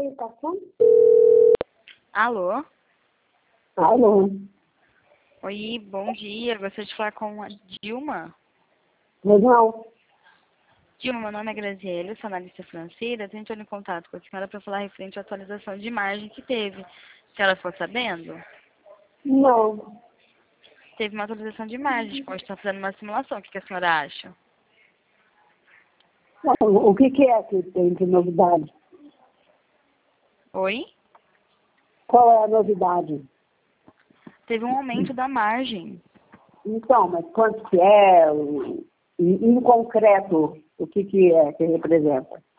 educação? Alô? Alô? Oi, bom dia. Gostaria de falar com a Dilma. Mas não. Dilma, meu nome é Graziele, sou analista financeira. Estou entrando em contato com a senhora para falar referente à atualização de margem que teve. A senhora ficou sabendo? Não. Teve uma atualização de margem. A gente pode estar fazendo uma simulação. O que a senhora acha? Não, o que é que tem de novidade? Oi? Qual é a novidade? Teve um aumento da margem. Então, mas quanto que é? Em concreto, o que é que representa?